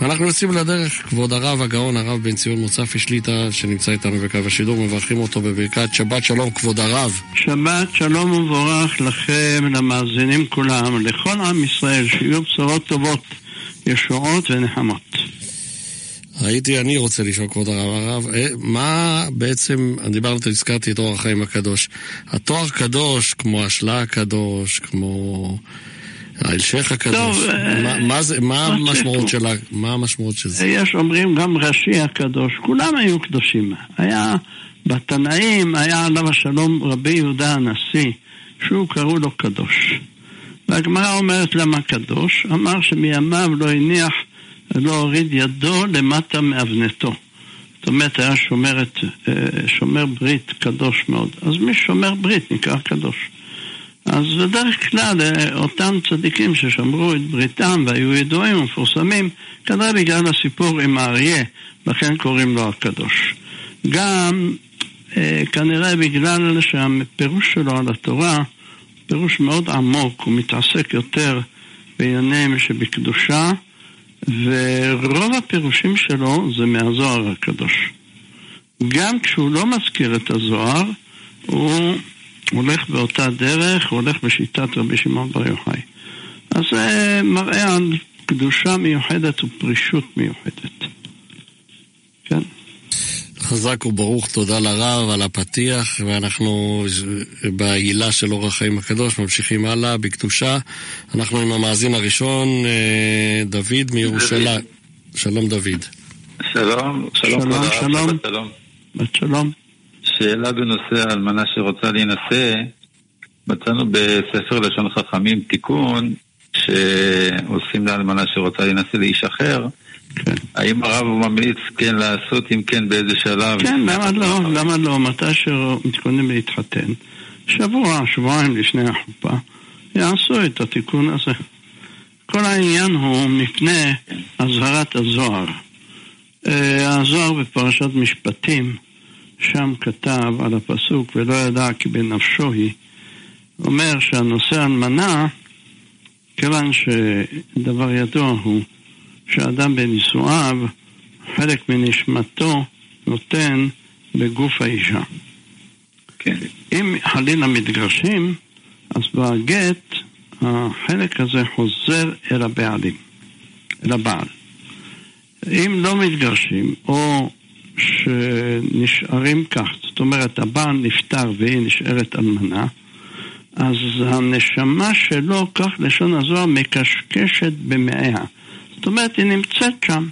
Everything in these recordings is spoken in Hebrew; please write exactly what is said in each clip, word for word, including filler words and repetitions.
אנחנו יוצאים לדרך, כבוד הרב הגאון, הרב בן ציון מוצפי שליטה, שנמצא איתנו בקו השידור, מברכים אותו בברכת שבת שלום, כבוד הרב. שבת שלום ומבורך לכם, למאזינים כולם, לכל עם ישראל, שיהיו בשורות טובות, ישועות ונחמות. הייתי, אני רוצה לשאול, כבוד הרב, הרב, מה בעצם, אני דיברתי, הזכרתי את אור החיים הקדוש. התואר קדוש, כמו השלה הקדוש, כמו ההלשך הקדוש, מה, מה זה, מה המשמעות שלה, מה המשמעות של זה? יש אומרים גם ראשי הקדוש, כולם היו קדושים. היה בתנאים, היה עליו השלום רבי יהודה הנשיא, שהוא קראו לו קדוש. והגמרא אומרת למה קדוש? אמר שמימיו לא הניח, לא הוריד ידו למטה מאבנתו. זאת אומרת, היה שומרת, שומר ברית קדוש מאוד. אז מי שומר ברית נקרא קדוש. אז בדרך כלל אותם צדיקים ששמרו את בריתם והיו ידועים ומפורסמים, כנראה בגלל הסיפור עם האריה, לכן קוראים לו הקדוש. גם כנראה בגלל שהפירוש שלו על התורה, פירוש מאוד עמוק, הוא מתעסק יותר בעניינים שבקדושה, ורוב הפירושים שלו זה מהזוהר הקדוש. גם כשהוא לא מזכיר את הזוהר, הוא הולך באותה דרך, הוא הולך בשיטת רבי שמעון בר יוחאי. אז זה מראה על קדושה מיוחדת ופרישות מיוחדת. כן. חזק וברוך, תודה לרב על הפתיח, ואנחנו בעילה של אור החיים הקדוש ממשיכים הלאה בקדושה. אנחנו עם המאזין הראשון, דוד מירושלים. שלום דוד. שלום, שלום, שלום, שלום. שלום. שלום. שאלה בנושא אלמנה שרוצה להינשא, מצאנו בספר לשון חכמים תיקון שעושים לאלמנה שרוצה להינשא לאיש אחר. כן. האם הרב הוא ממליץ כן לעשות, אם כן באיזה שלב? כן, למה לא? למה לא? מתי שמתכוננים להתחתן, שבוע, שבועיים לפני החופה, יעשו את התיקון הזה. כל העניין הוא מפני הזהרת הזוהר. הזוהר בפרשת משפטים, שם כתב על הפסוק ולא ידע כי בנפשו היא, אומר שהנושא אלמנה, כיוון שדבר ידוע הוא שאדם בנישואיו, חלק מנשמתו נותן בגוף האישה. כן. אם חלילה מתגרשים, אז בגט החלק הזה חוזר אל הבעלים, אל הבעל. אם לא מתגרשים, או שנשארים כך, זאת אומרת הבעל נפטר והיא נשארת אלמנה, אז הנשמה שלו, כך לשון הזוהר, מקשקשת במאיה. זאת אומרת, היא נמצאת שם,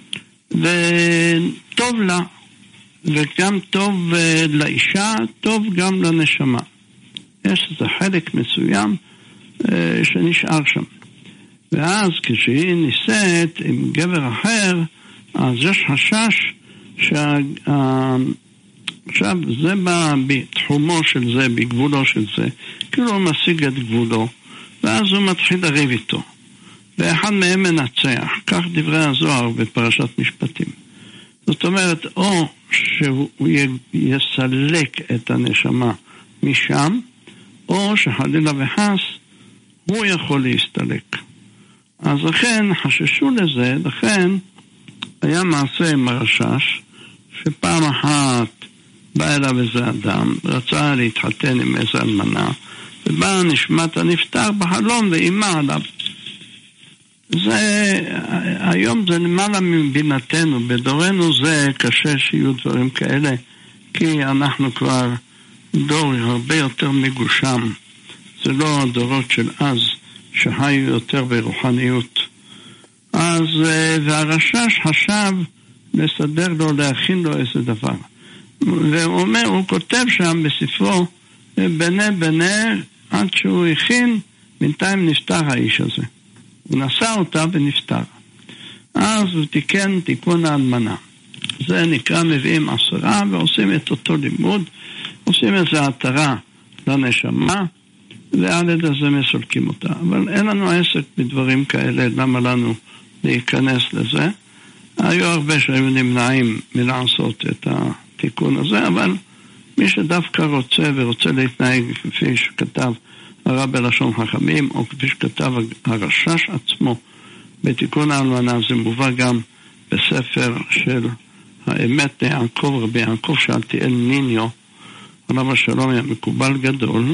וטוב לה, וגם טוב לאישה, טוב גם לנשמה. יש איזה חלק מסוים שנשאר שם. ואז כשהיא נישאת עם גבר אחר, אז יש חשש שה... עכשיו זה בתחומו של זה, בגבולו של זה, כאילו הוא משיג את גבולו, ואז הוא מתחיל לריב איתו. ואחד מהם מנצח, כך דברי הזוהר בפרשת משפטים. זאת אומרת, או שהוא יסלק את הנשמה משם, או שחלילה וחס הוא יכול להסתלק. אז לכן חששו לזה, לכן היה מעשה עם הרשש, שפעם אחת בא אליו איזה אדם, רצה להתחתן עם איזה אלמנה, ובא נשמת הנפטר בחלום ואימה עליו. זה, היום זה למעלה מבינתנו, בדורנו זה קשה שיהיו דברים כאלה, כי אנחנו כבר דור הרבה יותר מגושם. זה לא הדורות של אז, שהיו יותר ברוחניות. אז, והרשש חשב לסדר לו, להכין לו איזה דבר. והוא אומר, הוא כותב שם בספרו, בנה בנה, עד שהוא הכין, בינתיים נפטר האיש הזה. הוא נשא אותה ונפטר. אז הוא תיקן תיקון האלמנה. זה נקרא מביאים עשרה, ועושים את אותו לימוד, עושים איזו התרה לנשמה, ועל ידי זה מסולקים אותה. אבל אין לנו עסק בדברים כאלה, למה לנו להיכנס לזה? היו הרבה שהיו נמנעים מלעשות את התיקון הזה, אבל מי שדווקא רוצה ורוצה להתנהג כפי שכתב הרב בלשון חכמים, או כפי שכתב הרשש עצמו בתיקון האלמנה, זה מובא גם בספר של האמת יעקב, רבי יעקב שאלתיאל ניניו, עליו השלום, היה מקובל גדול,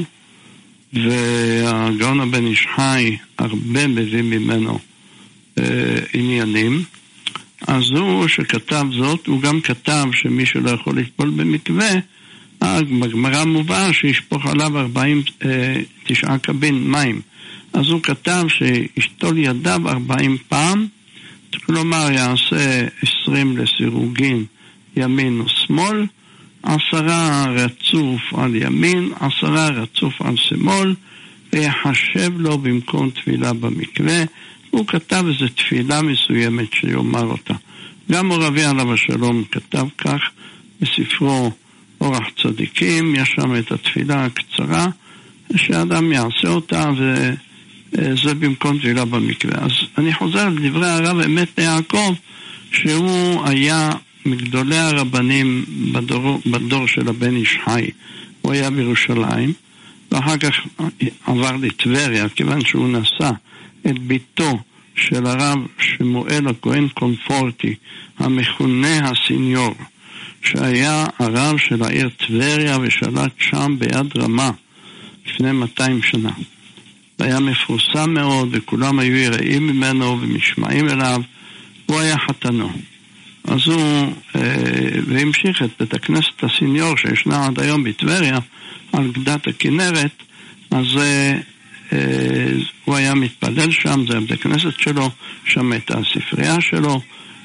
והגאון הבן איש חי הרבה מביא ממנו אה, עניינים. אז הוא שכתב זאת, הוא גם כתב שמי שלא יכול לטבול במקווה, בגמרא מובא שישפוך עליו ארבעים ותשעה קבין מים. אז הוא כתב שישתול ידיו ארבעים פעם, כלומר יעשה עשרים לסירוגין ימין ושמאל, עשרה רצוף על ימין, עשרה רצוף על שמאל, ויחשב לו במקום תפילה במקווה. הוא כתב איזו תפילה מסוימת שיאמר אותה. גם רבי עליו השלום כתב כך בספרו אורח צדיקים, יש שם את התפילה הקצרה שאדם יעשה אותה, וזה במקום תפילה במקווה. אז אני חוזר לדברי הרב אמת יעקב, שהוא היה מגדולי הרבנים בדור, בדור של הבן איש חי. הוא היה בירושלים, ואחר כך עבר לטבריה, כיוון שהוא נשא את ביתו של הרב שמואל הכהן קונפורטי, המכונה הסיניור, שהיה הרב של העיר טבריה ושלט שם ביד רמה לפני מאתיים שנה. היה מפורסם מאוד וכולם היו יראים ממנו ומשמעים אליו. הוא היה חתנו. אז הוא אה, והמשיך את בית הכנסת הסיניור שישנה עד היום בטבריה על גדת הכנרת. אז אה, אה, הוא היה מתפלל שם, זה בית הכנסת שלו, שם הייתה הספרייה שלו,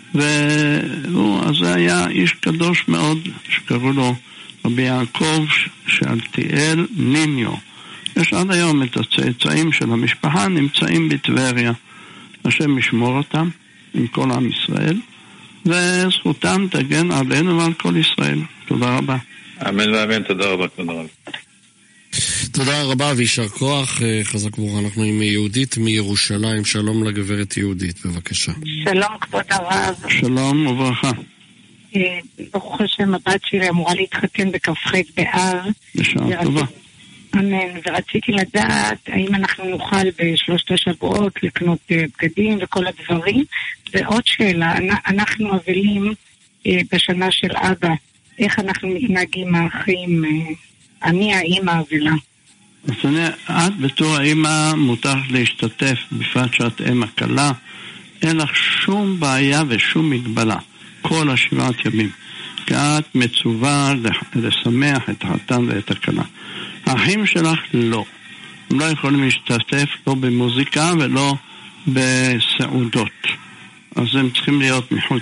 והוא אז היה איש קדוש מאוד שקראו לו רבי יעקב שאלתיאל ניניו. יש עד היום את הצאצאים של המשפחה נמצאים בטבריה. השם ישמור אותם עם כל עם ישראל, וזכותם תגן עלינו ועל כל ישראל. תודה רבה. אמן ואמן, תודה רבה, תודה רבה. תודה רבה וישר כוח, חזק ברוך. אנחנו עם יהודית מירושלים. שלום לגברת יהודית, בבקשה. שלום כבוד הרב. שלום וברכה. ברוך השם, הבת שלי אמורה להתחתן בכ"ח באב. בשעה טובה. אמן, ורציתי לדעת האם אנחנו נוכל בשלושת השבועות לקנות בגדים וכל הדברים. ועוד שאלה, אנחנו אבלים בשנה של אבא, איך אנחנו מתנהגים האחים? אני האמא אבלה. אז אני, את בתור האמא מותר להשתתף, בפרט שאת אמא קלה, אין לך שום בעיה ושום מגבלה, כל השבעת ימים. כי את מצווה לשמח את החתן ואת הכלה. האחים שלך לא. הם לא יכולים להשתתף לא במוזיקה ולא בסעודות. אז הם צריכים להיות מחוץ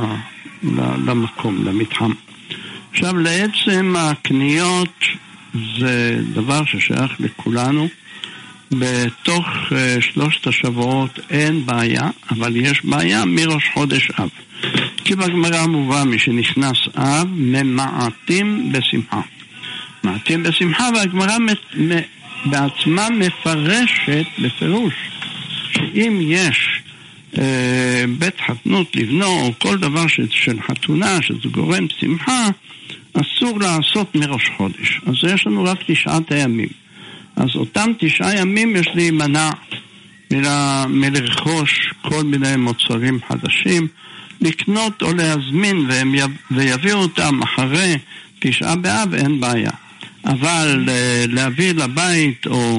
למקום, למתחם. עכשיו, לעצם הקניות זה דבר ששייך לכולנו. בתוך uh, שלושת השבועות אין בעיה, אבל יש בעיה מראש חודש אב. כי בגמרא מובא מי שנכנס אב ממעטים בשמחה. מעטים בשמחה, והגמרא בעצמה מפרשת בפירוש שאם יש uh, בית חתנות לבנו או כל דבר של, של חתונה שזה גורם שמחה, אסור לעשות מראש חודש. אז יש לנו רק תשעת הימים. אז אותם תשעה ימים יש להימנע מלרכוש כל מיני מוצרים חדשים, לקנות או להזמין והם ויביאו אותם אחרי תשעה באב, אין בעיה. אבל להביא לבית או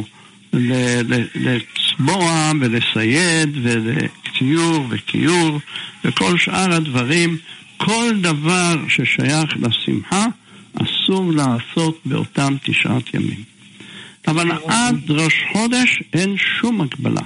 לצבוע ולסייד ולציור וקיור וכל שאר הדברים, כל דבר ששייך לשמחה אסור לעשות באותם תשעת ימים. אבל עד ראש חודש אין שום הגבלה.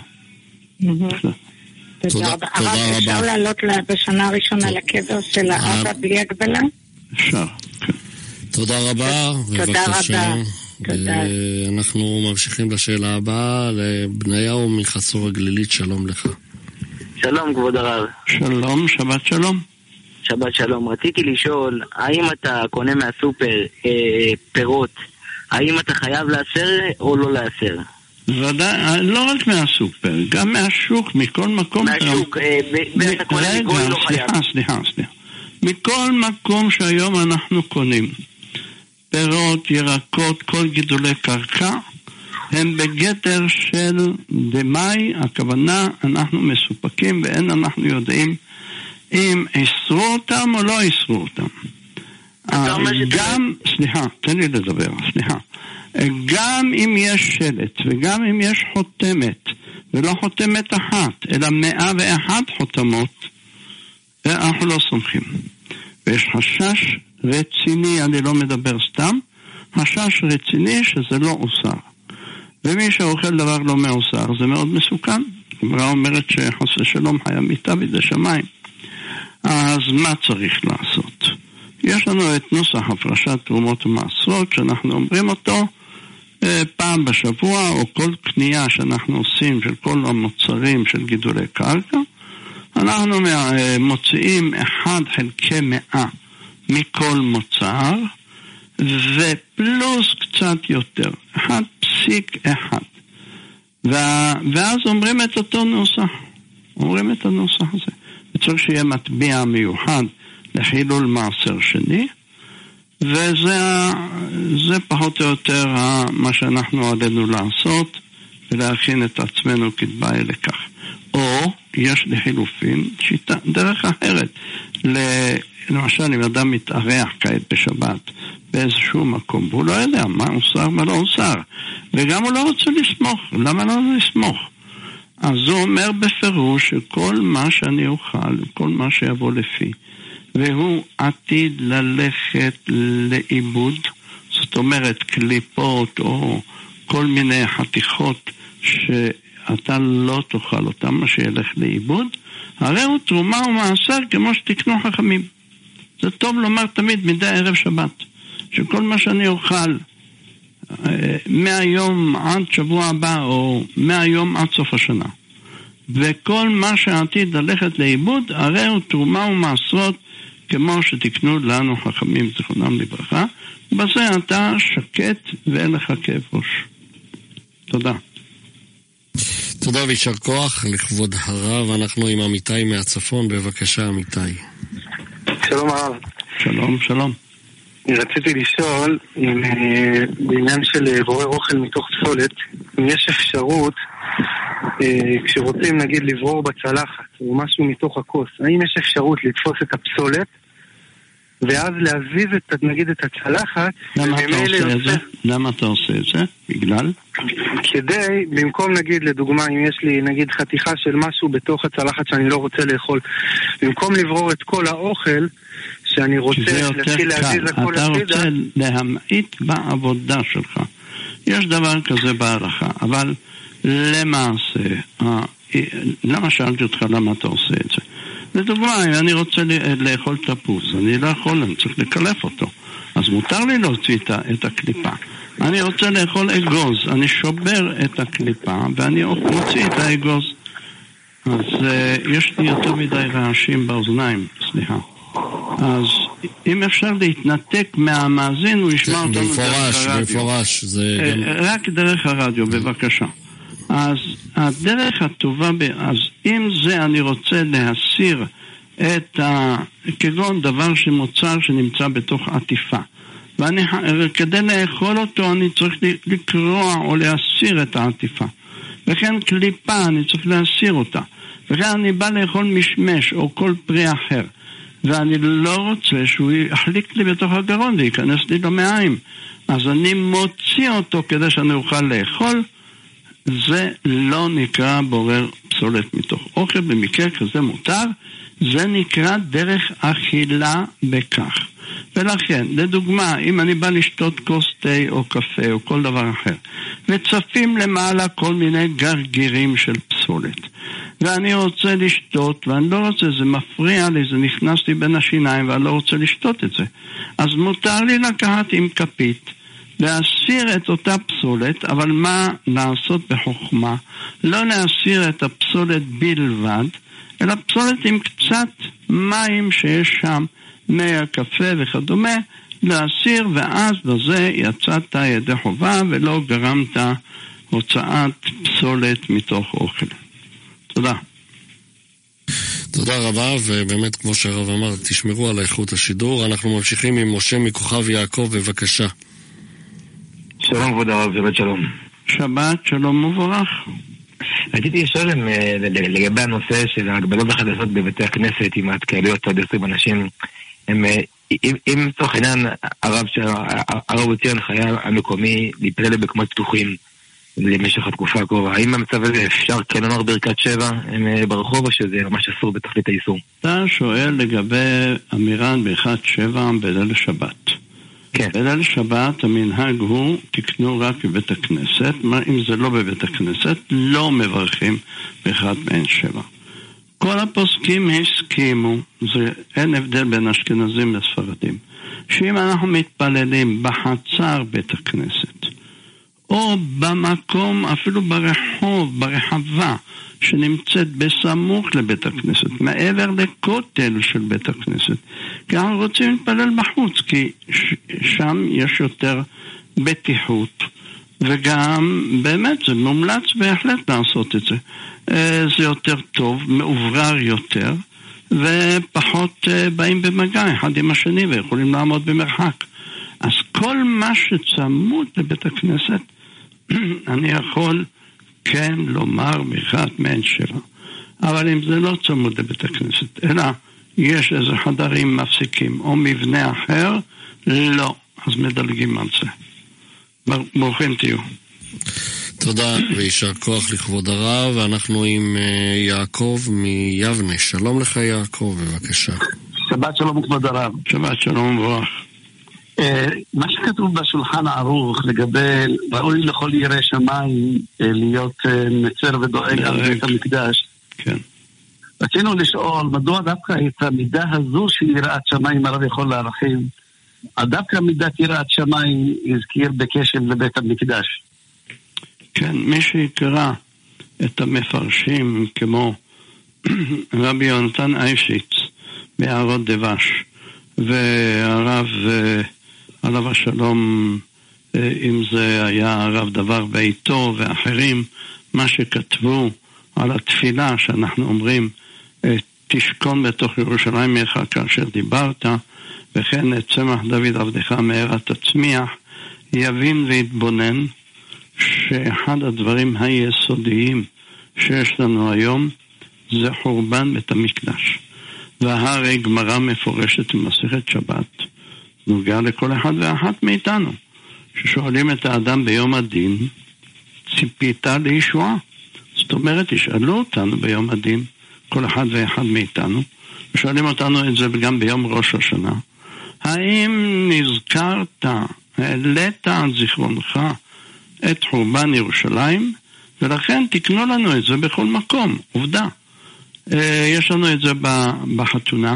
תודה רבה. אפשר לעלות בשנה הראשונה לקבר של האבא בלי הגבלה? אפשר, כן. תודה רבה. תודה רבה. אנחנו ממשיכים לשאלה הבאה, לבניהו מחצור הגלילית. שלום לך. שלום כבוד הרב. שלום, שבת שלום. שבת שלום. רציתי לשאול, האם אתה קונה מהסופר אה, פירות, האם אתה חייב לאסר או לא לאסר? ודאי, לא רק מהסופר, גם מהשוק, מכל מקום. מהשוק, אה, ואתה קונה מכל לא חייב. סליחה, סליחה, סליחה. מכל מקום שהיום אנחנו קונים פירות, ירקות, כל גידולי קרקע, הם בגדר של דמאי, הכוונה אנחנו מסופקים ואין אנחנו יודעים אם איסרו אותם או לא איסרו אותם. גם, סליחה, תן לי לדבר, סליחה. גם אם יש שלט וגם אם יש חותמת, ולא חותמת אחת, אלא מאה ואחת חותמות, אנחנו לא סומכים. ויש חשש רציני, אני לא מדבר סתם, חשש רציני שזה לא אוסר. ומי שאוכל דבר לא מאוסר, זה מאוד מסוכן. הגמרא אומרת שחס ושלום חיה מיתה בידי שמיים. אז מה צריך לעשות? יש לנו את נוסח הפרשת תרומות ומעשרות, שאנחנו אומרים אותו אה, פעם בשבוע, או כל קנייה שאנחנו עושים של כל המוצרים של גידולי קרקע, אנחנו מוציאים אחד חלקי מאה מכל מוצר, ופלוס קצת יותר, אחד פסיק אחד. ואז אומרים את אותו נוסח, אומרים את הנוסח הזה. וצריך שיהיה מטביע מיוחד לחילול מעשר שני, וזה זה פחות או יותר מה שאנחנו עלינו לעשות, ולהכין את עצמנו כדבעי לכך. או יש לחילופין שיטה, דרך אחרת, למשל אם אדם מתארח כעת בשבת באיזשהו מקום, והוא לא יודע מה אוסר מה לא אוסר, וגם הוא לא רוצה לסמוך, למה לא לסמוך? אז הוא אומר בפירוש שכל מה שאני אוכל, כל מה שיבוא לפי, והוא עתיד ללכת לאיבוד, זאת אומרת קליפות או כל מיני חתיכות שאתה לא תאכל אותם, מה שילך לאיבוד, הרי הוא תרומה ומעשר כמו שתקנו חכמים. זה טוב לומר תמיד מדי ערב שבת, שכל מה שאני אוכל מהיום עד שבוע הבא או מהיום עד סוף השנה, וכל מה שעתיד ללכת לאיבוד, הרי הוא תרומה ומעשרות כמו שתקנו לנו חכמים זכרונם לברכה, ובזה אתה שקט ואין לך כאב ראש. תודה. תודה וישר כוח לכבוד הרב. אנחנו עם עמיתי מהצפון, בבקשה עמיתי. שלום הרב. שלום, שלום. רציתי לשאול אם בעניין של בורר אוכל מתוך פסולת, אם יש אפשרות כשרוצים נגיד לברור בצלחת או משהו מתוך הכוס, האם יש אפשרות לתפוס את הפסולת ואז להזיז את, נגיד את הצלחת? למה אתה עושה את זה? למה אתה עושה את זה? בגלל? כדי, במקום נגיד לדוגמה אם יש לי נגיד חתיכה של משהו בתוך הצלחת שאני לא רוצה לאכול, במקום לברור את כל האוכל שאני רוצה להתחיל להזיז הכל אתה הצידה, רוצה להמעיט בעבודה שלך. יש דבר כזה בהלכה, אבל למעשה, למה שאלתי אותך למה אתה עושה את זה? לדוגמה, אם אני רוצה לאכול תפוז, אני לא יכול, אני צריך לקלף אותו. אז מותר לי להוציא את הקליפה. אני רוצה לאכול אגוז, אני שובר את הקליפה ואני מוציא את האגוז. אז יש לי יותר מדי רעשים באוזניים, סליחה. אז אם אפשר להתנתק מהמאזין, הוא ישמע אותנו דרך הרדיו. בפורש, זה גם... רק דרך הרדיו, בבקשה. אז הדרך הטובה, אז אם זה אני רוצה להסיר את ה... כגון דבר שמוצר שנמצא בתוך עטיפה, ואני, כדי לאכול אותו אני צריך לקרוע או להסיר את העטיפה, וכן קליפה אני צריך להסיר אותה, וכן אני בא לאכול משמש או כל פרי אחר, ואני לא רוצה שהוא יחליק לי בתוך הגרון וייכנס לי למעיים, אז אני מוציא אותו כדי שאני אוכל לאכול. זה לא נקרא בורר פסולת מתוך אוכל, במקרה כזה מותר, זה נקרא דרך אכילה בכך. ולכן, לדוגמה, אם אני בא לשתות כוס תה או קפה או כל דבר אחר, וצפים למעלה כל מיני גרגירים של פסולת, ואני רוצה לשתות, ואני לא רוצה, זה מפריע לי, זה נכנס לי בין השיניים, ואני לא רוצה לשתות את זה. אז מותר לי לקחת עם כפית, להסיר את אותה פסולת, אבל מה לעשות בחוכמה? לא להסיר את הפסולת בלבד, אלא פסולת עם קצת מים שיש שם, מי הקפה וכדומה, להסיר, ואז בזה יצאת ידי חובה ולא גרמת הוצאת פסולת מתוך אוכל. תודה. תודה רבה, ובאמת כמו שהרב אמר, תשמרו על איכות השידור. אנחנו ממשיכים עם משה מכוכב יעקב, בבקשה. שלום כבוד הרב, באמת שלום. שבת שלום מבורך. רציתי לשאול לגבי הנושא של ההגבלות החדשות בבתי הכנסת עם ההתקהלויות עד עשרים אנשים. הם, אם, אם תוך עניין הרב הרב הוציא הנחיה המקומי להתפלל במקומות פתוחים למשך התקופה הקרובה, האם המצב הזה אפשר כן לומר ברכת שבע הם ברחוב או שזה ממש אסור בתכלית האיסור? אתה שואל לגבי אמירת ברכת שבע בליל שבת. כן. בליל שבת המנהג הוא תקנו רק בבית הכנסת, מה אם זה לא בבית הכנסת לא מברכים ברכת מעין שבע. כל הפוסקים הסכימו, זה אין הבדל בין אשכנזים לספרדים, שאם אנחנו מתפללים בחצר בית הכנסת או במקום, אפילו ברחוב, ברחבה שנמצאת בסמוך לבית הכנסת, מעבר לכותל של בית הכנסת, כי אנחנו רוצים להתפלל בחוץ, כי שם יש יותר בטיחות, וגם באמת זה מומלץ בהחלט לעשות את זה. זה יותר טוב, מעוברר יותר, ופחות באים במגע אחד עם השני ויכולים לעמוד במרחק. אז כל מה שצמוד לבית הכנסת, אני יכול כן לומר ברכת מעין שבע. אבל אם זה לא צמוד לבית הכנסת, אלא יש איזה חדרים מפסיקים או מבנה אחר, לא, אז מדלגים על זה. ברוכים תהיו. תודה וישר כוח לכבוד הרב. ואנחנו עם יעקב מיבנה. שלום לך יעקב, בבקשה. שבת שלום כבוד הרב. שבת שלום וברוך. מה שכתוב בשולחן ערוך לגבי ראוי לכל ירא שמיים להיות מצר ודואג על בית המקדש. כן. רצינו לשאול מדוע דווקא את המידה הזו של יראת שמיים הרב יכול להרחיב, דווקא מידת יראת שמיים הזכיר בקשר לבית המקדש. כן, מי שיקרא את המפרשים כמו רבי יונתן איישיץ בהערות דבש והרב עליו השלום, אם זה היה הרב דבר ביתו ואחרים, מה שכתבו על התפילה שאנחנו אומרים תשכון בתוך ירושלים ממך כאשר דיברת, וכן את צמח דוד עבדך מהרה תצמיח, יבין ויתבונן שאחד הדברים היסודיים שיש לנו היום זה חורבן בית המקדש. והרי גמרא מפורשת במסכת שבת נוגע לכל אחד ואחת מאיתנו, ששואלים את האדם ביום הדין, ציפית לישועה? זאת אומרת, ישאלו אותנו ביום הדין, כל אחד ואחד מאיתנו, ושואלים אותנו את זה גם ביום ראש השנה, האם נזכרת, העלית על זיכרונך את חורבן ירושלים? ולכן תקנו לנו את זה בכל מקום. עובדה, יש לנו את זה בחתונה,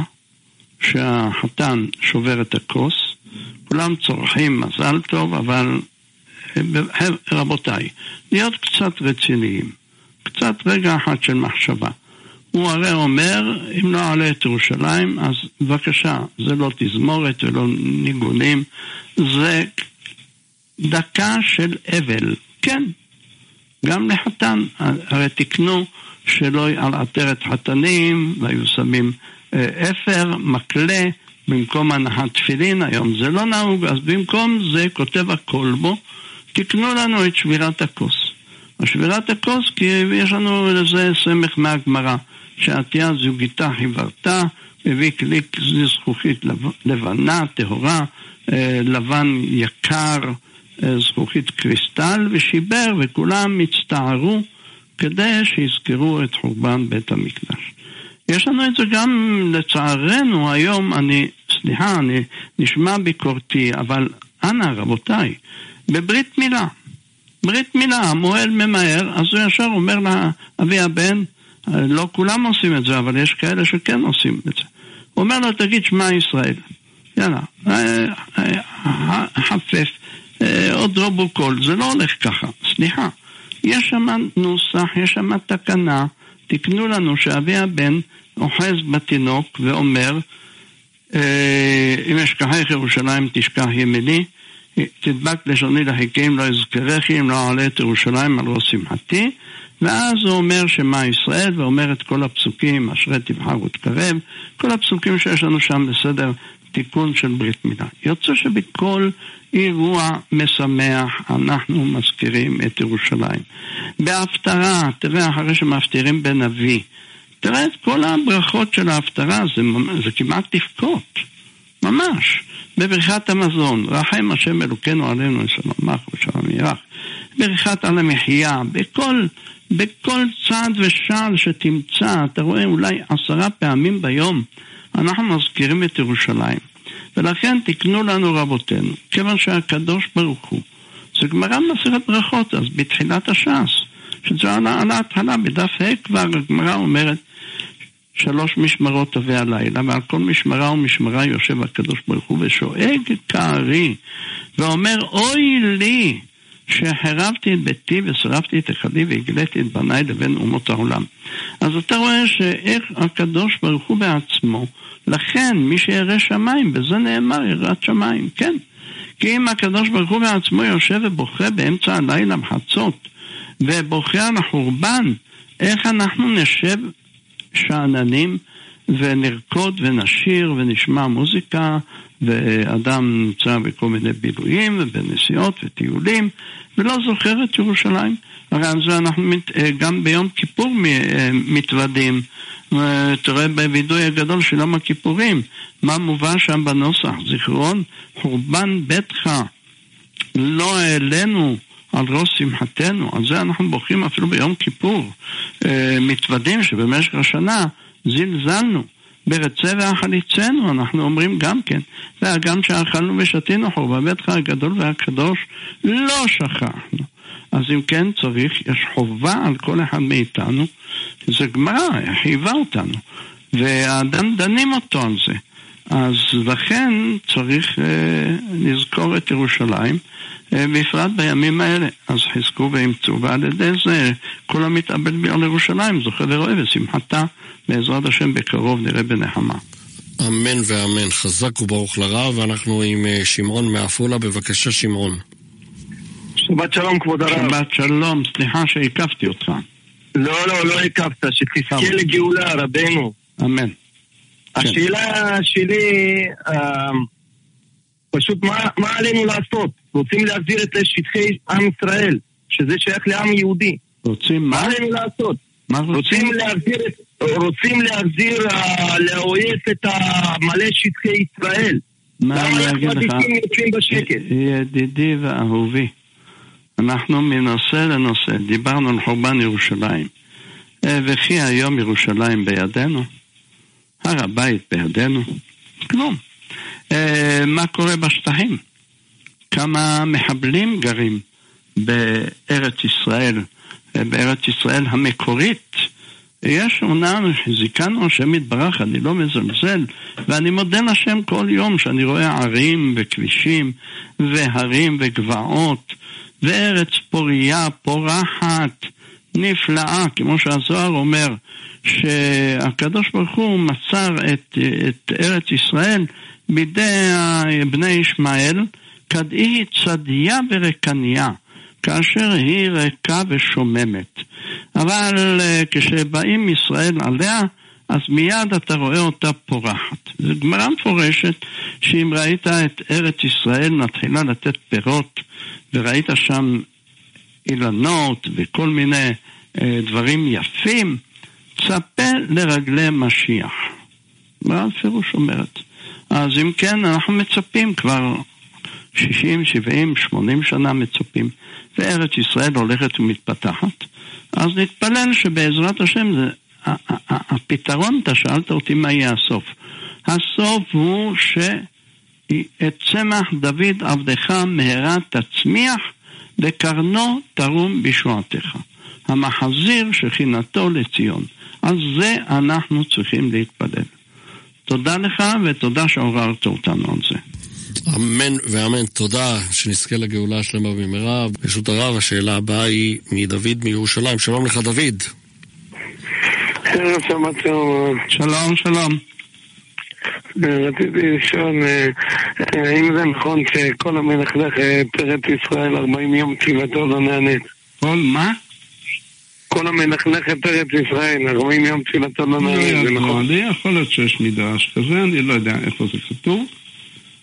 שהחתן שובר את הכוס, כולם צורכים מזל טוב, אבל רבותיי, להיות קצת רציניים, קצת רגע אחד של מחשבה. הוא הרי אומר, אם לא עלה את ירושלים, אז בבקשה, זה לא תזמורת ולא ניגונים, זה דקה של אבל. כן, גם לחתן, הרי תקנו שלא על עטרת חתנים, והיו שמים אפר, מקלה, במקום הנחת תפילין, היום זה לא נהוג, אז במקום זה כותב הכל בו, תקנו לנו את שבירת הכוס. השבירת הכוס, כי יש לנו לזה סמך מהגמרא, שעתיה זוגיתה חיברתה, מביא כלי זכוכית לבנה, טהורה, לבן יקר, זכוכית קריסטל, ושיבר, וכולם מצטערו כדי שיזכרו את חורבן בית המקדש. יש לנו את זה גם לצערנו היום, אני, סליחה, אני נשמע ביקורתי, אבל אנא רבותיי, בברית מילה, ברית מילה, המוהל ממהר, אז הוא ישר אומר לאבי הבן, לא כולם עושים את זה, אבל יש כאלה שכן עושים את זה. הוא אומר לו, תגיד שמע ישראל, יאללה, חפף, עוד רבו קול, זה לא הולך ככה, סליחה. יש שם נוסח, יש שם תקנה, תקנו לנו שאבי הבן אוחז בתינוק ואומר, אם אשכחך ירושלים תשכח ימיני, תדבק לשוני לחכים, לא אזכרכי, אם לא אעלה את ירושלים על ראש שמחתי, ואז הוא אומר שמה ישראל, ואומר את כל הפסוקים, אשרי תבחר ותקרב, כל הפסוקים שיש לנו שם בסדר תיקון של ברית מילה. יוצא שבכל אירוע משמח אנחנו מזכירים את ירושלים. בהפטרה, תראה, אחרי שמפטירים בנביא, תראה את כל הברכות של ההפטרה, זה, זה כמעט תפקות, ממש. בברכת המזון, רחם השם אלוקינו עלינו לשלום ושלום ירח. ברכת על המחיה, בכל, בכל צעד ושעל שתמצא, אתה רואה אולי עשרה פעמים ביום, אנחנו מזכירים את ירושלים. ולכן תקנו לנו רבותינו, כיוון שהקדוש ברוך הוא, זה גמרא מסכת ברכות, אז בתחילת הש"ס, שזה על, על ההתחלה, בדף ה' כבר הגמרא אומרת, שלוש משמרות תביא הלילה, ועל כל משמרה ומשמרה יושב הקדוש ברוך הוא ושואג כארי, ואומר, אוי לי, שהרבתי את ביתי ושרפתי את אחדי והגליתי את בניי לבין אומות העולם. אז אתה רואה שאיך הקדוש ברוך הוא בעצמו, לכן מי שירא שמיים, בזה נאמר יראת שמיים, כן. כי אם הקדוש ברוך הוא בעצמו יושב ובוכה באמצע הלילה בחצות, ובוכה על החורבן, איך אנחנו נשב שעננים ונרקוד ונשיר ונשמע מוזיקה, ואדם נמצא בכל מיני בילויים ובנסיעות וטיולים ולא זוכר את ירושלים. הרי על זה אנחנו גם ביום כיפור מתוודים. תראה בוידוי הגדול של יום הכיפורים מה מובא שם בנוסח, זיכרון חורבן ביתך לא העלינו על ראש שמחתנו. על זה אנחנו בוכים אפילו ביום כיפור, מתוודים שבמשך השנה זלזלנו ברצה והחליצנו, אנחנו אומרים גם כן, וגם שאכלנו ושתינו חורבן ביתך הגדול והקדוש לא שכחנו. אז אם כן צריך, יש חובה על כל אחד מאיתנו, זה גמרא, חייבה אותנו, והאדם דנים אותו על זה. אז לכן צריך אה, לזכור את ירושלים, אה, בפרט בימים האלה. אז חזקו ואמצו, ועל ידי זה כל המתאבל ביום ירושלים זוכה ורואה ושמחתה בעזרת השם בקרוב נראה בנחמה. אמן ואמן. חזק וברוך לרב. ואנחנו עם שמעון מעפולה. בבקשה שמעון. שבת שלום כבוד הרב. שבת שלום, סליחה שהקפתי אותך. לא, לא, לא הקפת, שתזכה לגאולה רבנו. אמן. השאלה שלי, פשוט מה, מה עלינו לעשות? רוצים להחזיר את שטחי עם ישראל, שזה שייך לעם יהודי. רוצים מה? מה עלינו לעשות? מה רוצים? רוצים להחזיר, רוצים להחזיר לאויב את מלא שטחי ישראל. מה אני אגיד לך? ידידי ואהובי, אנחנו מנושא לנושא, דיברנו על חורבן ירושלים, וכי היום ירושלים בידינו, הר הבית בידינו, כלום. מה קורה בשטחים? כמה מחבלים גרים בארץ ישראל, בארץ ישראל המקורית. יש אומנם זיכנו השם יתברך, אני לא מזלזל, ואני מודה לשם כל יום שאני רואה ערים וכבישים והרים וגבעות וארץ פוריה, פורחת, נפלאה, כמו שהזוהר אומר שהקדוש ברוך הוא מסר את, את ארץ ישראל בידי בני ישמעאל כדאי צדיה ורקניה, כאשר היא ריקה ושוממת. אבל כשבאים ישראל עליה, אז מיד אתה רואה אותה פורחת. זו גמרא מפורשת שאם ראית את ארץ ישראל נתחילה לתת פירות, וראית שם אילנות וכל מיני אה, דברים יפים, צפה לרגלי משיח. מה הפירוש אומרת? אז אם כן, אנחנו מצפים כבר שישים, שבעים, שמונים שנה מצפים, וארץ ישראל הולכת ומתפתחת. אז נתפלל שבעזרת השם זה, הפתרון, אתה שאלת אותי מה יהיה הסוף. הסוף הוא שאת צמח דוד עבדך מהרה תצמיח, וקרנו תרום בשועתך. המחזיר שכינתו לציון. אז זה אנחנו צריכים להתפלל. תודה לך ותודה שעוררת אותנו על זה. אמן ואמן. תודה, שנזכה לגאולה שלמה במהרה. ברשות הרב, השאלה הבאה היא מדוד מירושלים. שלום לך דוד. שלום שלום. רציתי לשאול האם זה נכון שכל המלכלך את ארץ ישראל ארבעים יום תפילתו לא נענית? כל מה? כל המלכלך את ארץ ישראל ארבעים יום תפילתו לא נענית, זה נכון? יכול להיות שיש מדרש כזה, אני לא יודע איפה זה כתוב.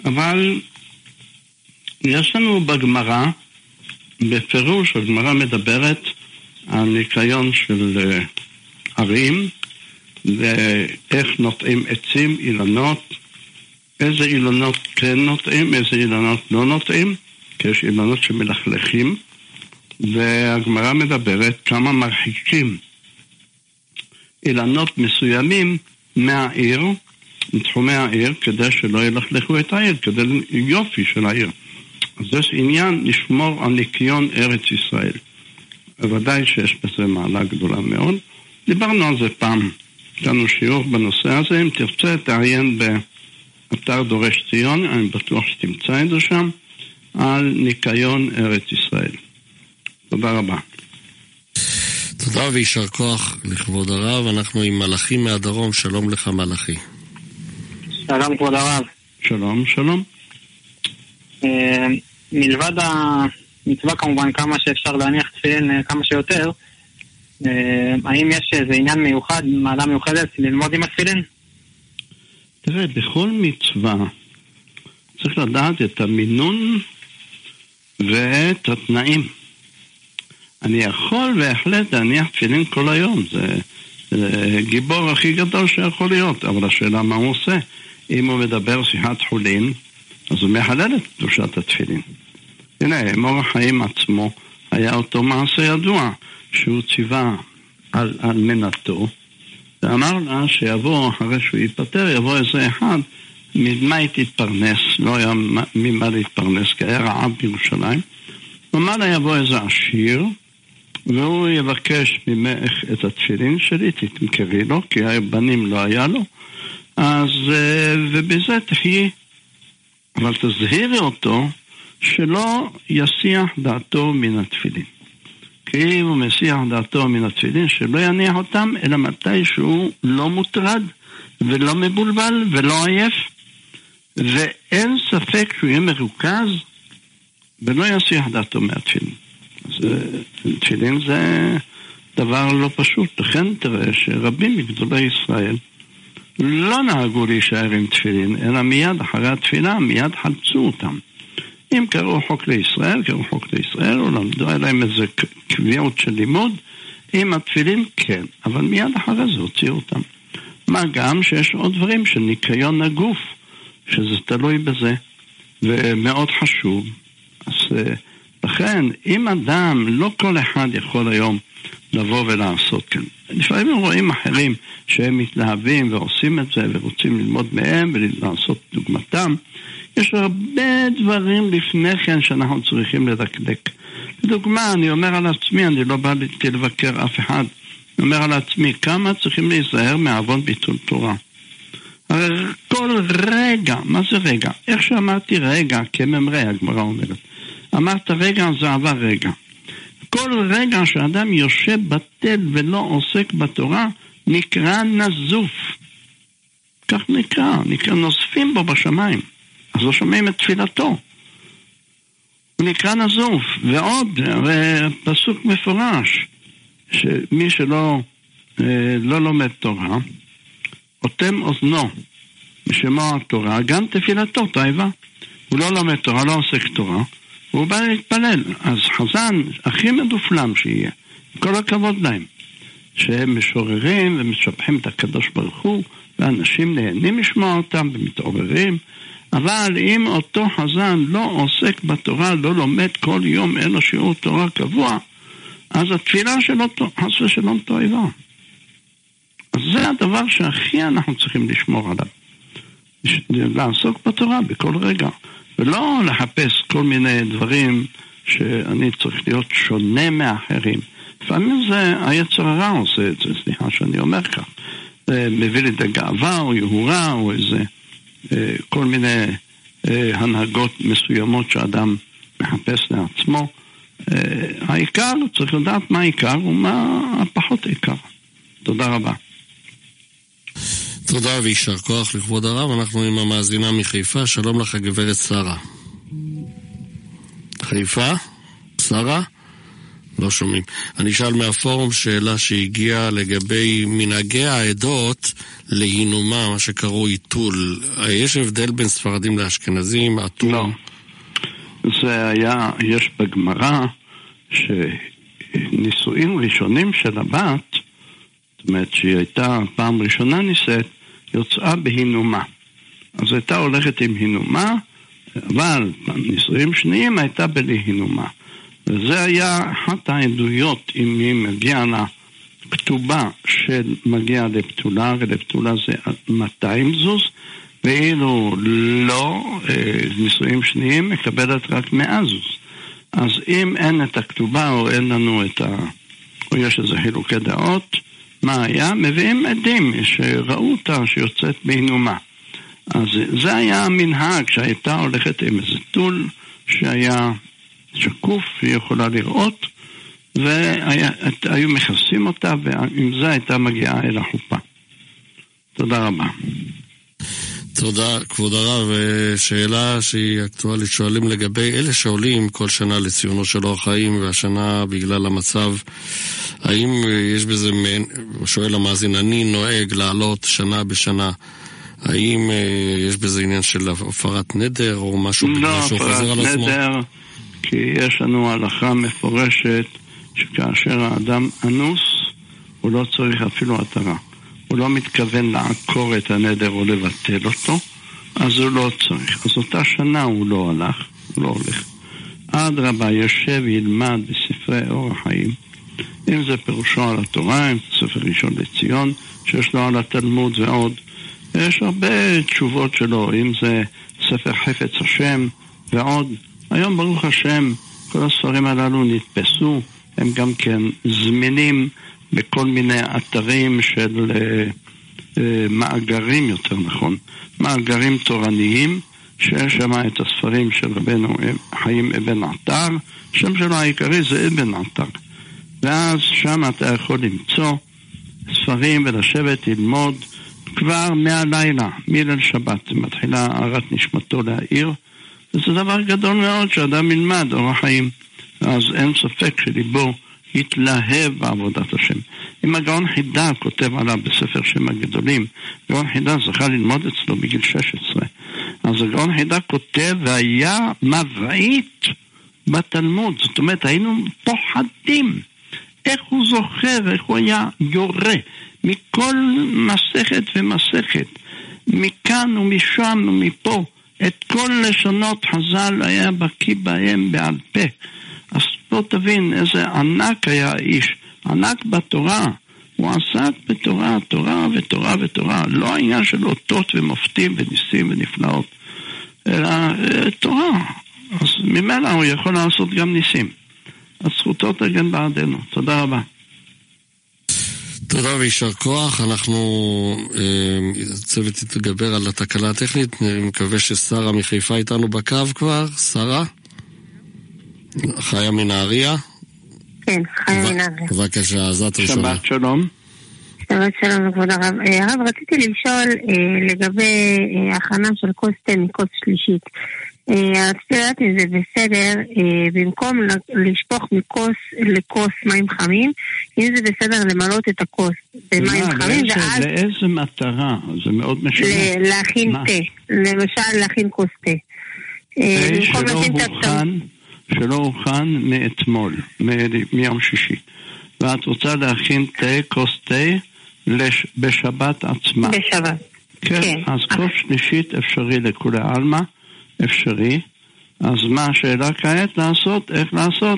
אבל יש לנו בגמרא, בפירוש, הגמרא מדברת על ניקיון של ערים, ואיך נוטעים עצים, אילנות, איזה אילנות כן נוטעים, איזה אילנות לא נוטעים, כי יש אילנות שמלכלכים, והגמרא מדברת כמה מרחיקים אילנות מסוימים מהעיר, מתחומי העיר, כדי שלא ילכלכו את העיר, כדי יופי של העיר. אז יש עניין לשמור על ניקיון ארץ ישראל. ודאי שיש בזה מעלה גדולה מאוד. דיברנו על זה פעם, כאנו שיעור בנושא הזה, אם תרצה תעיין באתר דורש ציון, אני בטוח שתמצא את זה שם, על ניקיון ארץ ישראל. תודה רבה. תודה וישר כוח לכבוד הרב. אנחנו עם מלאכי מהדרום. שלום לך מלאכי. שלום כבוד הרב. שלום, שלום. מלבד המצווה כמובן כמה שאפשר להניח תפילין כמה שיותר, האם יש איזה עניין מיוחד, מעלה מיוחדת ללמוד עם התפילין? תראה, בכל מצווה צריך לדעת את המינון ואת התנאים. אני יכול בהחלט להניח תפילין כל היום, זה, זה גיבור הכי גדול שיכול להיות, אבל השאלה מה הוא עושה? אם הוא מדבר שיחת חולין, אז הוא מחלל את קדושת התפילין. הנה, מור החיים עצמו היה אותו מעשה ידוע, שהוא ציווה על, על מנתו, ואמר לה שיבוא, אחרי שהוא ייפטר, יבוא איזה אחד, ממה היא תתפרנס, לא היה ממה להתפרנס, כי היה רעב בירושלים. הוא אמר לה, יבוא איזה עשיר, והוא יבקש ממך את התפילין שלי, תתמכרי לו, כי הבנים לא היה לו, אז, ובזה תחיי. אבל תזהירי אותו שלא יסיח דעתו מן התפילין. כי אם הוא מסיח דעתו מן התפילין, שלא יניח אותם, אלא מתי שהוא לא מוטרד, ולא מבולבל, ולא עייף, ואין ספק שהוא יהיה מרוכז, ולא יסיח דעתו מהתפילין. אז תפילין זה דבר לא פשוט. לכן תראה שרבים מגדולי ישראל לא נהגו להישאר עם תפילין, אלא מיד אחרי התפילה, מיד חלצו אותם. אם קראו חוק לישראל, קראו חוק לישראל, או למדו עליהם איזה קביעות של לימוד, עם התפילין כן, אבל מיד אחרי זה הוציאו אותם. מה גם שיש עוד דברים של ניקיון הגוף, שזה תלוי בזה, ומאוד חשוב. אז לכן, אם אדם, לא כל אחד יכול היום לבוא ולעשות כן. לפעמים רואים אחרים שהם מתלהבים ועושים את זה ורוצים ללמוד מהם ולעשות דוגמתם. יש הרבה דברים לפני כן שאנחנו צריכים לדקדק. לדוגמה, אני אומר על עצמי, אני לא בא לבקר אף אחד, אני אומר על עצמי, כמה צריכים להיזהר מעוון ביטול תורה. הרי כל רגע, מה זה רגע? איך שאמרתי רגע, כממרא, הגמרא אומרת. אמרת רגע, זה עבר רגע. כל רגע שאדם יושב בטל ולא עוסק בתורה, נקרא נזוף. כך נקרא, נקרא נוספים בו בשמיים. אז לא שומעים את תפילתו. הוא נקרא נזוף. ועוד, הרי פסוק מפורש, שמי שלא לא לומד תורה, אוטם אוזנו משמוע התורה, גם תפילתו תאיבה. הוא לא לומד תורה, לא עוסק תורה, הוא בא להתפלל. אז חזן הכי מדופלם שיהיה, כל הכבוד להם, שהם משוררים ומשבחים את הקדוש ברוך הוא, ואנשים נהנים לשמוע אותם ומתעוררים. אבל אם אותו חזן לא עוסק בתורה, לא לומד כל יום, אין לו שיעור תורה קבוע, אז התפילה שלו חס ושלום תאיבה. אז זה הדבר שהכי אנחנו צריכים לשמור עליו, לעסוק בתורה בכל רגע, ולא לחפש כל מיני דברים שאני צריך להיות שונה מאחרים. לפעמים זה היצר הרע עושה את זה, סליחה שאני אומר כך, מביא לידי גאווה או יהורה או איזה כל מיני הנהגות מסוימות שאדם מחפש לעצמו. העיקר, צריך לדעת מה העיקר ומה הפחות העיקר. תודה רבה. תודה וישר כוח לכבוד הרב. אנחנו עם המאזינה מחיפה. שלום לך גברת שרה. חיפה? שרה? לא שומעים. אני אשאל מהפורום שאלה שהגיעה לגבי מנהגי העדות להינומה, מה שקראו עיתול. יש הבדל בין ספרדים לאשכנזים? עטול? לא. זה היה, יש בגמרא שנישואים ראשונים של הבת, זאת אומרת שהיא הייתה פעם ראשונה נישאת, יוצאה בהינומה. אז הייתה הולכת עם הינומה, אבל נישואים שניים הייתה בלי הינומה. וזה היה אחת העדויות אם היא מגיעה לכתובה של מגיעה לפתולה, ולפתולה זה מאתיים זוז, ואילו לא, נישואים שניים מקבלת רק מאה זוז. אז אם אין את הכתובה או אין לנו את ה... או יש איזה חילוקי דעות, מה היה? מביאים עדים שראו אותה שיוצאת בהינומה. אז זה היה המנהג שהייתה הולכת עם איזה טול שהיה שקוף, היא יכולה לראות, והיו מכסים אותה, ועם זה הייתה מגיעה אל החופה. תודה רבה. תודה, כבוד הרב. שאלה שהיא אקטואלית, שואלים לגבי אלה שעולים כל שנה לציונו של אור חיים, והשנה בגלל המצב, האם יש בזה, שואל המאזין, אני נוהג לעלות שנה בשנה, האם יש בזה עניין של הפרת נדר או משהו בגלל שהוא חוזר על עצמו? לא, הפרת נדר, כי יש לנו הלכה מפורשת שכאשר האדם אנוס, הוא לא צריך אפילו התרה. הוא לא מתכוון לעקור את הנדר או לבטל אותו, אז הוא לא צריך. אז אותה שנה הוא לא הלך, הוא לא הולך. עד רבה יושב ילמד בספרי אור החיים, אם זה פירושו על התורה, אם זה ספר ראשון לציון, שיש לו על התלמוד ועוד. יש הרבה תשובות שלו, אם זה ספר חפץ השם ועוד. היום ברוך השם, כל הספרים הללו נתפסו, הם גם כן זמינים בכל מיני אתרים של uh, uh, מאגרים, יותר נכון, מאגרים תורניים, שיש שם את הספרים של רבנו חיים אבן עטר, שם שלו העיקרי זה אבן עטר. ואז שם אתה יכול למצוא ספרים ולשבת ללמוד כבר מהלילה, מליל שבת, מתחילה הערת נשמתו להעיר, וזה דבר גדול מאוד שאדם ילמד אור החיים, אז אין ספק שליבו יתלהב בעבודת השם. אם הגאון חידה כותב עליו בספר שם הגדולים, הגאון חידה זכה ללמוד אצלו בגיל שש עשרה, אז הגאון חידה כותב, והיה מבעית בתלמוד, זאת אומרת היינו פוחדים, איך הוא זוכר, איך הוא היה יורה מכל מסכת ומסכת, מכאן ומשם ומפה, את כל לשונות חז"ל היה בקיא בהם בעל פה. אז פה תבין איזה ענק היה האיש, ענק בתורה, הוא עסק בתורה, תורה ותורה ותורה, לא העניין של אותות ומופתים וניסים ונפלאות, אלא תורה, אז ממילא הוא יכול לעשות גם ניסים. אז זכותו תגן בעדנו. תודה רבה. תודה וישר כוח. אנחנו צוות תתגבר על התקלה הטכנית, אני מקווה ששרה מחיפה איתנו בקו כבר. שרה? חיה מנהריה? כן, חיה מנהריה. בבקשה, אז את ראשונה. שבת שלום. שבת שלום לכבוד הרב. הרב, רציתי לשאול לגבי הכנה של כוס תה מכוס שלישית. רציתי לדעת אם זה בסדר, במקום לשפוך מכוס לכוס מים חמים, אם זה בסדר למלות את הכוס במים חמים, ואז... לאיזה מטרה? זה מאוד משנה. להכין תה, למשל להכין כוס תה. שלא הוכן, שלא הוכן מאתמול, מיום שישי. ואת רוצה להכין תה, כוס תה, בשבת עצמה. בשבת. כן, אז כוס שלישית אפשרי לכולי עלמא, אפשרי. אז מה השאלה כעת לעשות? איך לעשות?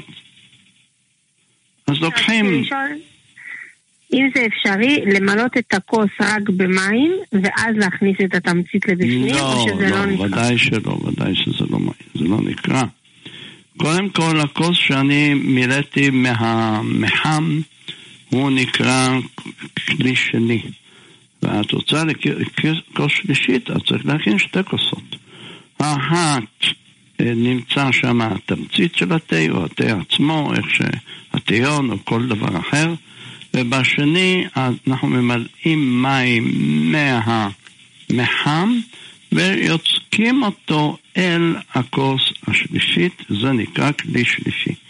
אז לוקחים... אם זה אפשרי, למלות את הכוס רק במים, ואז להכניס את התמצית לבפנים, או שזה לא נקרא? לא, ודאי שלא, ודאי שזה לא, זה לא נקרא. קודם כל, הכוס שאני מילאתי מהמחם, הוא נקרא כלי שני. ואת רוצה לכוס שלישית, את צריך להכין שתי כוסות. האחת נמצא שם התמצית של התה, או התה עצמו, איך שהתיון, או כל דבר אחר, ובשני אנחנו ממלאים מים מהמחם, ויוצקים אותו אל הכוס השלישית, זה נקרא כלי שלישי.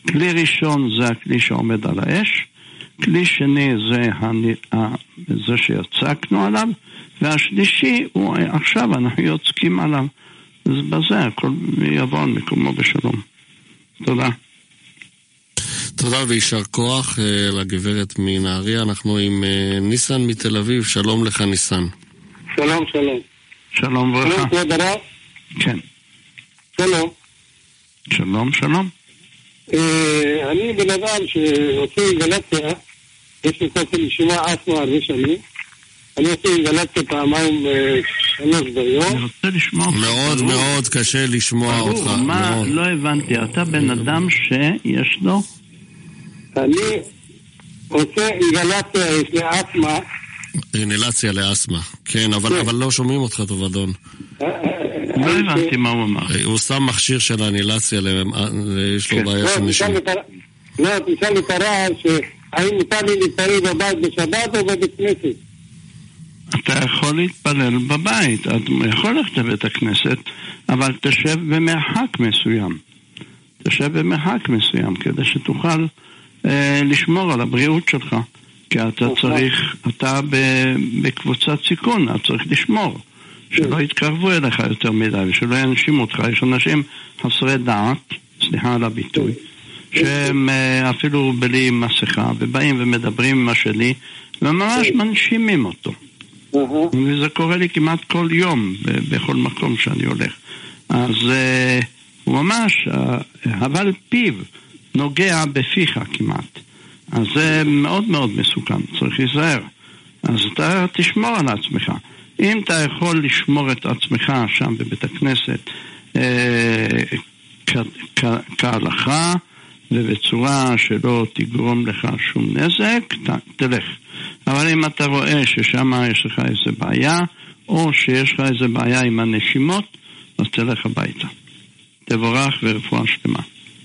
כלי ראשון זה הכלי שעומד על האש, כלי שני זה, הנ... זה שיצקנו עליו, והשלישי הוא עכשיו אנחנו יוצקים עליו. אז בזה הכל יבוא על מקומו בשלום. תודה. תודה וישר כוח לגברת מנהריה. אנחנו עם ניסן מתל אביב. שלום לך ניסן. שלום, שלום. שלום וברכה. שלום, כבוד הרב. כן. שלום. שלום, שלום. אני בן אדם שעושה אינגלציה, יש לי כוס לשמוע אסמה הרבה שנים. אני עושה אינגלציה פעמיים שלוש ביום. אני רוצה לשמוע אותך. מאוד מאוד קשה לשמוע אותך. מה? לא הבנתי. אתה בן אדם שיש לו? אני עושה אינגלציה, יש לי אסמה. אינהלציה לאסמה. כן, אבל לא שומעים אותך טוב אדון. לא הבנתי מה הוא אמר. הוא שם מכשיר של האינהלציה, יש לו בעיה של נשימה. לא, תשאל את הרב שהאם מותר לי להתפלל בבית בשבת או בבית כנסת? אתה יכול להתפלל בבית, אתה יכול ללכת לבית הכנסת, אבל תשב במרחק מסוים. תשב במרחק מסוים, כדי שתוכל אה, לשמור על הבריאות שלך. כי אתה צריך, אתה בקבוצת סיכון, אתה צריך לשמור. שלא יתקרבו אליך יותר מדי, ושלא ינשים אותך. יש אנשים חסרי דעת, סליחה על הביטוי, שהם אפילו בלי מסכה, ובאים ומדברים עם השני, וממש מנשימים אותו. וזה קורה לי כמעט כל יום, בכל מקום שאני הולך. אז הוא ממש, אבל פיו נוגע בפיך כמעט. אז זה מאוד מאוד מסוכן, צריך להיזהר. אז אתה תשמור על עצמך. אם אתה יכול לשמור את עצמך שם בבית הכנסת כהלכה ובצורה שלא תגרום לך שום נזק, תלך. אבל אם אתה רואה ששם יש לך איזה בעיה, או שיש לך איזה בעיה עם הנשימות, אז תלך הביתה. תבורך ורפואה שלמה.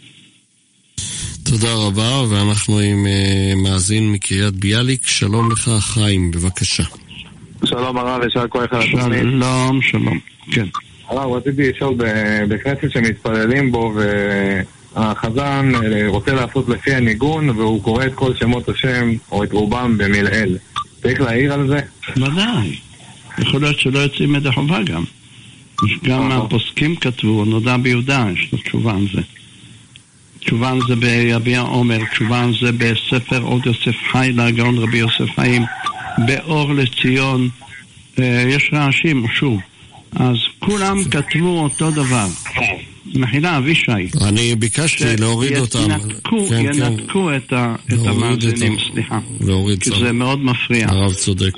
תודה רבה, ואנחנו עם מאזין מקריית ביאליק. שלום לך חיים, בבקשה. שלום הרב, ישר כוח על התוכנית. שלום, שלום, כן. הרב, רציתי לשאול בכנסת שמתפללים בו, והחזן רוצה לעשות לפי הניגון, והוא קורא את כל שמות השם, או את רובם במלעיל. צריך להעיר על זה? ודאי. יכול להיות שלא יוצאים את החובה גם. גם הפוסקים כתבו, נודע ביהודה, יש לו תשובה על זה. תשובה על זה ביביע עומר, תשובה על זה בספר עוד יוסף חי להגאון רבי יוסף חיים, באור לציון, יש רעשים, שוב. אז כולם כתבו אותו דבר. מחילה, אבישי. אני ביקשתי להוריד אותם. ינתקו את המאזינים, סליחה. כי זה מאוד מפריע. הרב צודק.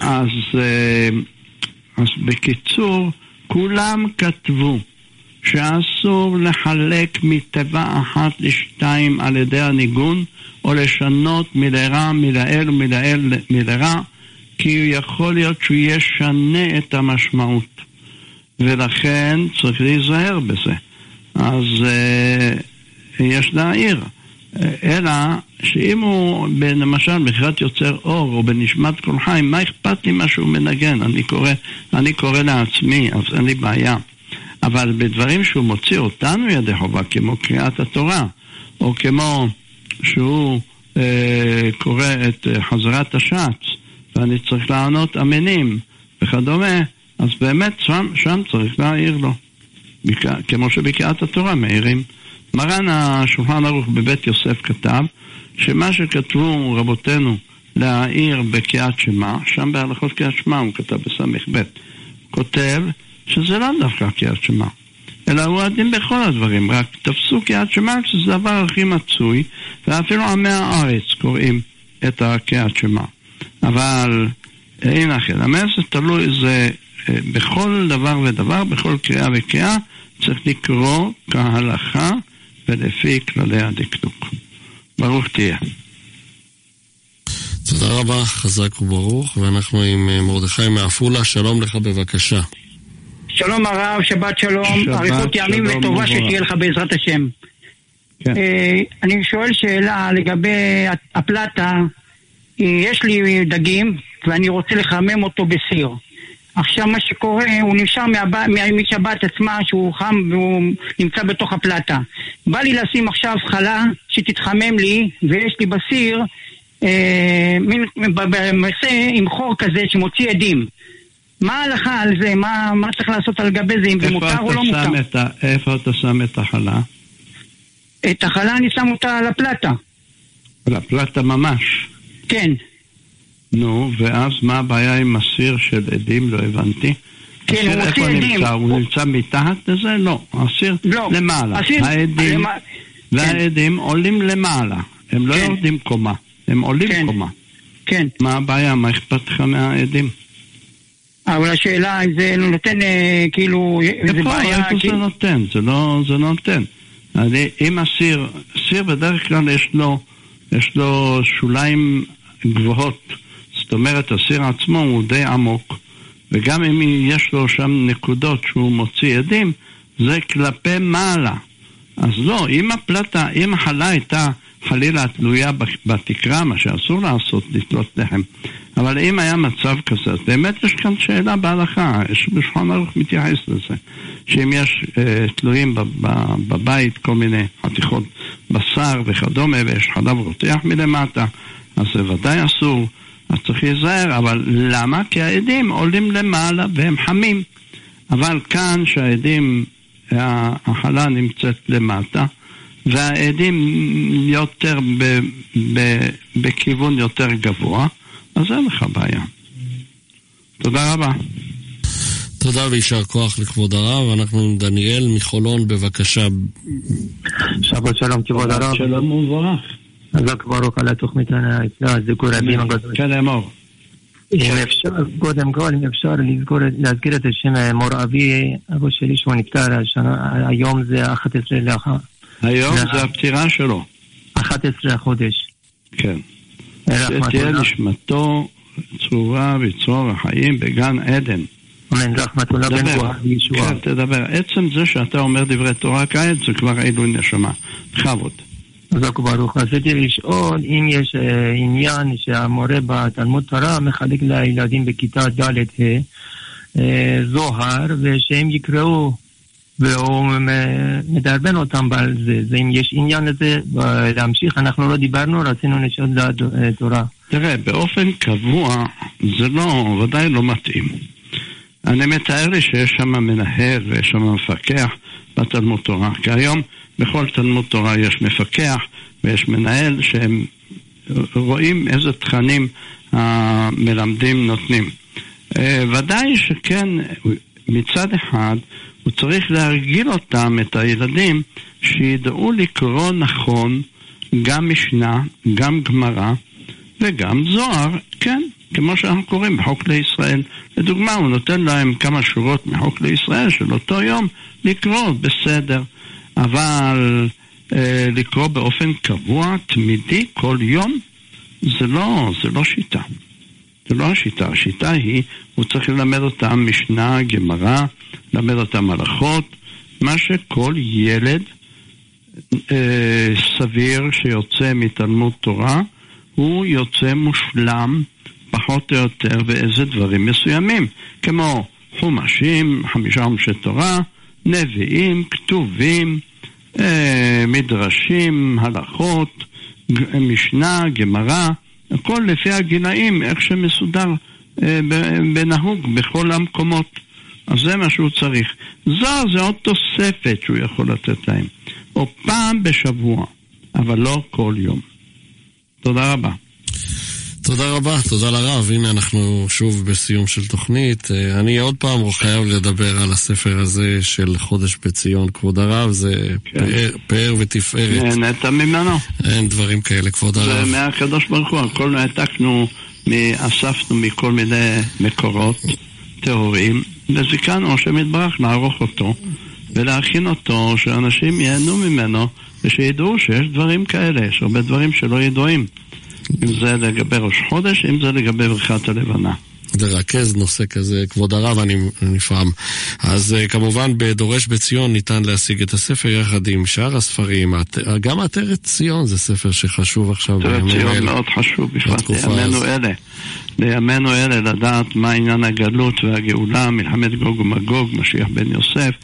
אז בקיצור, כולם כתבו שאסור לחלק מטבע אחת לשתיים על ידי הניגון, או לשנות מלרע מלעיל ומלעיל מלרע, כי יכול להיות שהוא ישנה את המשמעות, ולכן צריך להיזהר בזה. אז אה, יש להעיר, אלא שאם הוא למשל בחירת יוצר אור או בנשמת כל חיים, מה אכפת לי מה שהוא מנגן? אני קורא, אני קורא לעצמי, אז אין לי בעיה. אבל בדברים שהוא מוציא אותנו ידי חובה, כמו קריאת התורה, או כמו שהוא אה, קורא את אה, חזרת השץ, ואני צריך לענות אמינים וכדומה, אז באמת שם, שם צריך להעיר לו. בק... כמו שבקריאת התורה מעירים. מרן השולחן ערוך בבית יוסף כתב, שמה שכתבו רבותינו להעיר בקריאת שמע, שם בהלכות קריאת שמע הוא כתב בסמך ב', כותב שזה לא דווקא קריאת שמע, אלא הוא עדין בכל הדברים, רק תפסו קריאת שמע שזה דבר הכי מצוי, ואפילו עמי הארץ קוראים את הקריאת שמע. אבל אין אחר, המס זה תלוי, זה בכל דבר ודבר, בכל קריאה וקריאה, צריך לקרוא כהלכה ולפי כללי הדקדוק. ברוך תהיה. תודה רבה, חזק וברוך, ואנחנו עם מרדכי מעפולה. שלום לך בבקשה. שלום הרב, שבת שלום, אריכות ימים וטובה שתהיה לך בעזרת השם. כן. אני שואל שאלה לגבי הפלטה. יש לי דגים ואני רוצה לחמם אותו בסיר. עכשיו מה שקורה, הוא נשאר משבת עצמה שהוא חם והוא נמצא בתוך הפלטה. בא לי לשים עכשיו חלה שתתחמם לי, ויש לי בסיר אה, מין במעשה עם חור כזה שמוציא עדים. מה ההלכה על זה? מה, מה צריך לעשות על גבי זה? אם זה מותר או לא מותר? את ה, איפה אתה שם את החלה? את החלה אני שם אותה על הפלטה. על הפלטה ממש? כן. נו, ואז מה הבעיה עם הסיר של עדים? לא הבנתי. כן, הוא מוציא עדים. נמצא? הוא, הוא נמצא מתחת לזה? לא. הסיר לא. למעלה. הסיר... העדים, למע... והעדים כן. עולים למעלה. הם לא כן. יורדים קומה. הם עולים כן. קומה. כן. מה הבעיה? מה אכפת לך מהעדים? אבל השאלה, זה נותן כאילו... זה בעיה... איפה זה נותן? זה לא, זה לא נותן. אם הסיר... סיר בדרך כלל יש לו, יש לו שוליים גבוהות. זאת אומרת, הסיר עצמו הוא די עמוק. וגם אם יש לו שם נקודות שהוא מוציא עדים, זה כלפי מעלה. אז לא, אם הפלטה, אם החלה הייתה חלילה תלויה בתקרה, מה שאסור לעשות, לתלות לחם. אבל אם היה מצב כזה, באמת יש כאן שאלה בהלכה, יש בשולחן ערוך מתייחס לזה, שאם יש אה, תלויים בבית כל מיני חתיכות בשר וכדומה, ויש חלב רותח מלמטה, אז זה ודאי אסור, אז צריך להיזהר. אבל למה? כי העדים עולים למעלה והם חמים. אבל כאן שהעדים, החלה נמצאת למטה, והעדים יותר ב, ב, בכיוון יותר גבוה, אז אין לך בעיה. תודה רבה. תודה וישר כוח לכבוד הרב. אנחנו עם דניאל מחולון, בבקשה. שבת שלום כבוד הרב. שלום וברך. חזק ברוך על התוכנית הנפלאה, זכור רבים הגדול. כן, אמור. אם אפשר, קודם כל, אם אפשר להזכיר את השם מור אבי, אבו שלי שהוא נפטר, היום זה אחת עשרה לאחר. היום זה הפטירה שלו. אחת עשרה החודש. כן. שתהיה נשמתו צרורה בצרור החיים בגן עדן. אמן, רחמתולlah בן גואל וישועה. כן, תדבר. עצם זה שאתה אומר דברי תורה כעת, זה כבר עילוי נשמה. בכבוד. חזק ברוך. רציתי לשאול אם יש עניין שהמורה בתלמוד תורה מחלק לילדים בכיתה ד' ה' זוהר, ושהם יקראו והוא מדרבן אותם על זה. זה אם יש עניין לזה להמשיך, אנחנו לא דיברנו, רצינו לשאול לתורה. תראה, באופן קבוע זה לא, ודאי לא מתאים. אני מתאר לי שיש שם מנהל ויש שם מפקח בתלמוד תורה, כי היום בכל תלמוד תורה יש מפקח ויש מנהל שהם רואים איזה תכנים המלמדים נותנים. ודאי שכן, מצד אחד הוא צריך להרגיל אותם, את הילדים, שידעו לקרוא נכון גם משנה, גם גמרא וגם זוהר, כן, כמו שאנחנו קוראים בחוק לישראל. לדוגמה, הוא נותן להם כמה שורות מחוק לישראל של אותו יום לקרוא בסדר, אבל אה, לקרוא באופן קבוע, תמידי, כל יום, זה לא, זה לא שיטה. זה לא השיטה. השיטה היא, הוא צריך ללמד אותם משנה, גמרא, ללמד אותם הלכות, מה שכל ילד אה, סביר שיוצא מתלמוד תורה, הוא יוצא מושלם פחות או יותר ואיזה דברים מסוימים, כמו חומשים, חמישה חומשי תורה, נביאים, כתובים, אה, מדרשים, הלכות, משנה, גמרא, הכל לפי הגילאים, איך שמסודר אה, בנהוג בכל המקומות. אז זה מה שהוא צריך. זו, זה עוד תוספת שהוא יכול לתת להם. או פעם בשבוע, אבל לא כל יום. תודה רבה. תודה רבה, תודה לרב. הנה אנחנו שוב בסיום של תוכנית. אני עוד פעם חייב לדבר על הספר הזה של חודש בציון, כבוד הרב. זה כן. פאר, פאר ותפארת. נהנית ממנו. אין דברים כאלה, כבוד הרב. זה מהקדוש ברוך הוא. הכל העתקנו, אספנו מכל מיני מקורות טהורים, וזיקנו שמתברך לערוך אותו ולהכין אותו, שאנשים ייהנו ממנו ושידעו שיש דברים כאלה, יש הרבה דברים שלא ידועים, אם זה לגבי ראש חודש, אם זה לגבי ברכת הלבנה. לרכז נושא כזה, כבוד הרב, אני נפעם. אז כמובן בדורש בציון ניתן להשיג את הספר יחד עם שאר הספרים. גם עטרת ציון זה ספר שחשוב עכשיו. עטרת ציון מאוד חשוב בפרט לימינו אלה. לימינו אלה לדעת מה עניין הגלות והגאולה, מלחמת גוג ומגוג, משיח בן יוסף,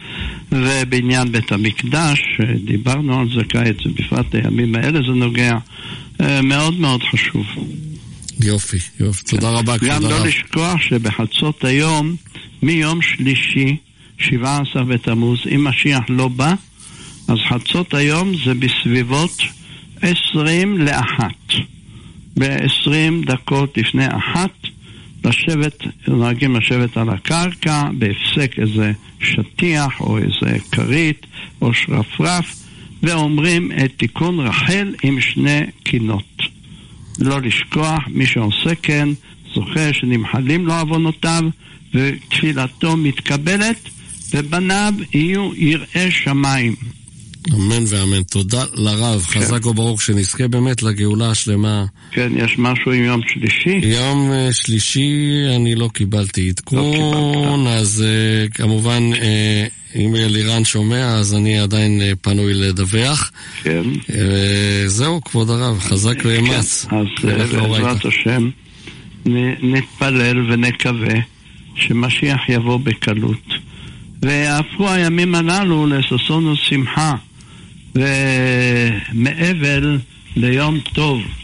ובעניין בית המקדש, דיברנו על זה כעת, בפרט הימים האלה זה נוגע, מאוד מאוד חשוב. יופי, יופי, תודה רבה. גם לא לשכוח שבחצות היום, מיום שלישי, שבעה עשר בתמוז, אם משיח לא בא, אז חצות היום זה בסביבות עשרים לאחת. ב-עשרים דקות לפני אחת, לשבת, נוהגים לשבת על הקרקע, בהפסק איזה שטיח או איזה קרית או שרפרף, ואומרים את תיקון רחל עם שני קינות. לא לשכוח, מי שעושה כן, זוכה שנמחלים לו עוונותיו, ותפילתו מתקבלת, ובניו יהיו יראי שמיים. אמן ואמן. תודה לרב, כן. חזק וברוך, שנזכה באמת לגאולה השלמה. כן, יש משהו עם יום שלישי? יום שלישי אני לא קיבלתי עדכון, לא אז uh, כמובן uh, אם אלירן שומע, אז אני עדיין uh, פנוי לדווח. כן. Uh, זהו, כבוד הרב, חזק ואמץ. כן, אז בעזרת השם נתפלל ונקווה שמשיח יבוא בקלות. והפכו הימים הללו לששון ושמחה, ומעבל ליום טוב.